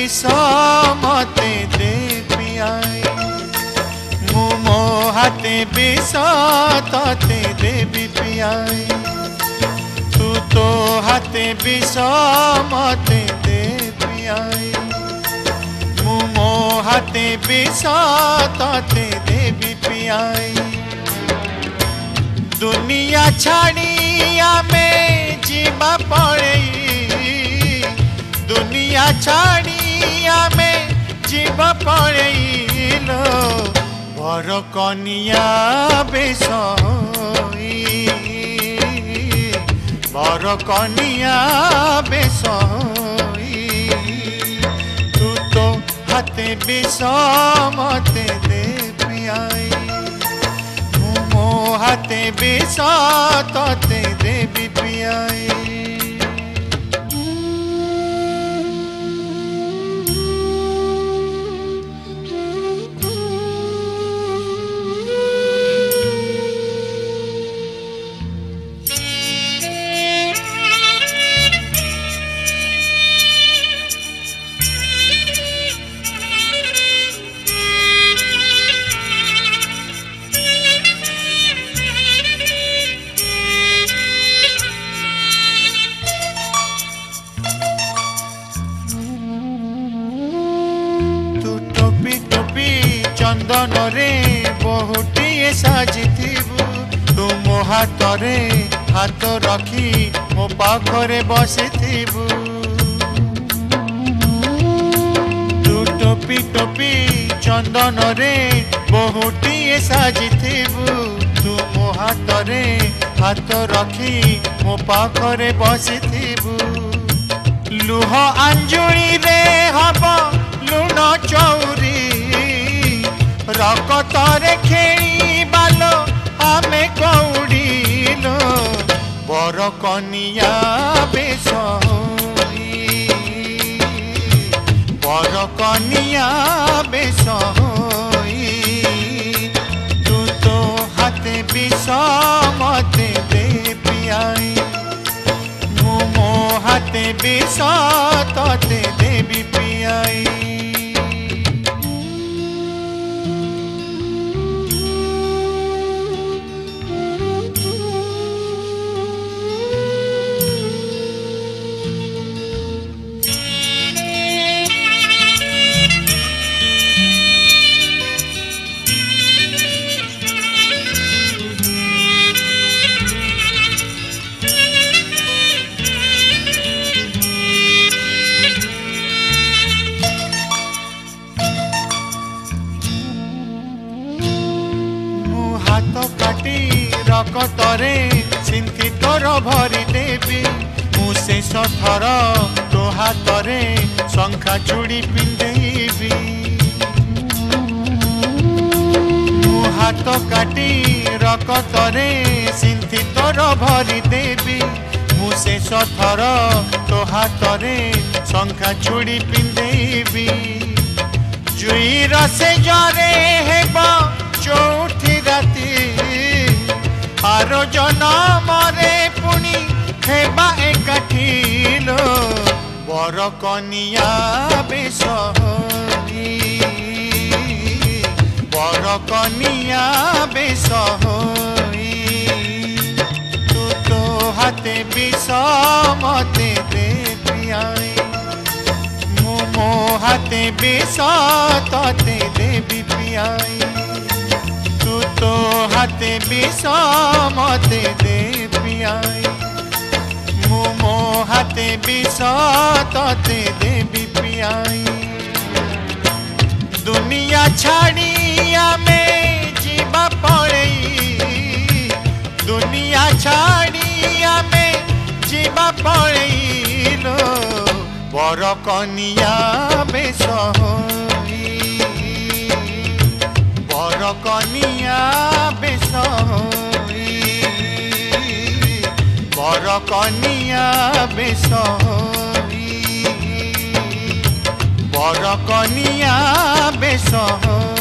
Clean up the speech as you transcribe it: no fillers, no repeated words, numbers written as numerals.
विष मते दे पियाई मु मो हाथे विष तते देवी पियाई तू तो हाथे विष मते दे पियाई मु मो हाथे विष तते देवी पियाई दुनिया छाड़ी आमे जीवा पड़े दुनिया छाड़ी आमे जीवा पड़े लो बर कनिया बेस बर कनिया बेस तू तो हाथे विष मते दे पियाई मो हाथे विष तते देवी पियाई चंदन रे बहुटीए साजिथिबु तुम हाथ रे हाथ रखी मो पाखरे बसिथिबु तू टोपी टोपी चंदन रे बहुटीए साजिथिबु तुम हाथ रे हाथ रखी मो पाखरे बसिथिबु लुह अंजुली रे हब लुण चौरी रकतरे खेली बालो आमे कौड़ीलो बर कनिया बेस बर कनिया बेस तू तो हाथे विष मते दे पियाई मु मो हाथे विष तते देवी पियाई हाथ काटी रकतरे सिंथी तोर भरी देवी मु शेष थर तो हाथरे शंखा चूड़ी पिंधेबी मु हाथ काटी रकतरे सिंथी तोर भरी देवी मु शेष थर तो हाथरे शंखा चूड़ी पिंधेबी जुई रसे जरे हेबा चौथी राती आरो जनम रे पुणी हेबा एकाठीलो बर कनिया बेस बर कनिया बेस तू तो हाथे विष मते दे पियाई मु मो हाथे विष तते देवी पियाई तू तो हाथे विष मते दे पियाई मु मो हाथे विष तते देवी पियाई दुनिया छाड़ी आमे जीवा पड़े दुनिया छाड़ी आमे जीवा पड़े लो बर कनिया बेस बर कनिया बेस बर कनिया बेस बर कनिया बेस